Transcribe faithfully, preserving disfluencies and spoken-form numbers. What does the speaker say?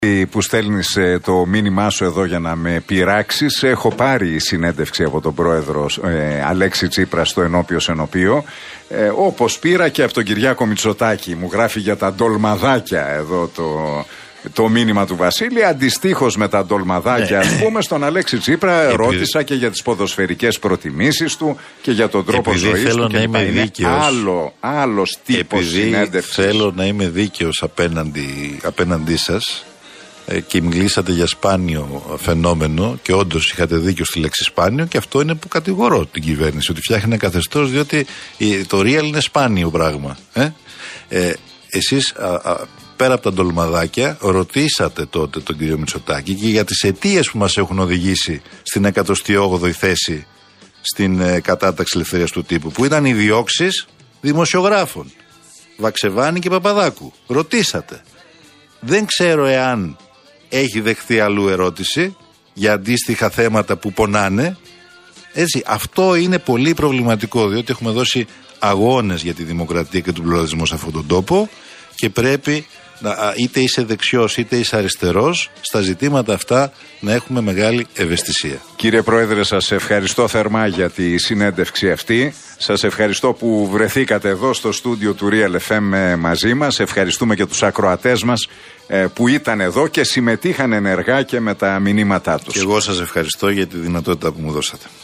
Που στέλνεις το μήνυμά σου εδώ για να με πειράξεις. Έχω πάρει συνέντευξη από τον πρόεδρο ε, Αλέξη Τσίπρα στο Ενώπιος Ενωπείο, ε, όπως πήρα και από τον Κυριάκο Μητσοτάκη. Μου γράφει για τα ντολμαδάκια εδώ το, το μήνυμα του Βασίλη. Αντιστοίχως με τα ντολμαδάκια, ας πούμε, στον Αλέξη Τσίπρα Επειδή... ρώτησα και για τις ποδοσφαιρικές προτιμήσεις του και για τον τρόπο Επειδή ζωής θέλω του. Να και είμαι δίκαιος, άλλο, άλλος τύπος συνέντευξης. Θέλω να είμαι δίκαιος απέναντι, απέναντί σας. Και μιλήσατε για σπάνιο φαινόμενο και όντως είχατε δίκιο στη λέξη σπάνιο, και αυτό είναι που κατηγορώ την κυβέρνηση, ότι φτιάχνει ένα καθεστώς, διότι το real είναι σπάνιο πράγμα. Ε? Ε, εσείς α, α, πέρα από τα ντολμαδάκια ρωτήσατε τότε τον κύριο Μητσοτάκη και για τις αιτίες που μας έχουν οδηγήσει στην εκατοστή όγδοη θέση στην ε, κατάταξη ελευθερίας του τύπου, που ήταν οι διώξεις δημοσιογράφων Βαξεβάνη και Παπαδάκου. Ρωτήσατε. Δεν ξέρω εάν έχει δεχθεί αλλού ερώτηση για αντίστοιχα θέματα που πονάνε. Έτσι, αυτό είναι πολύ προβληματικό, διότι έχουμε δώσει αγώνες για τη δημοκρατία και τον πλουραλισμό σε αυτόν τον τόπο και πρέπει, να, είτε είσαι δεξιός είτε είσαι αριστερός, στα ζητήματα αυτά να έχουμε μεγάλη ευαισθησία. Κύριε Πρόεδρε, σας ευχαριστώ θερμά για τη συνέντευξη αυτή. Σας ευχαριστώ που βρεθήκατε εδώ στο στούντιο του Real εφ εμ μαζί μας. Ευχαριστούμε και τους ακροατές μας που ήταν εδώ και συμμετείχαν ενεργά και με τα μηνύματά τους. Και εγώ σας ευχαριστώ για τη δυνατότητα που μου δώσατε.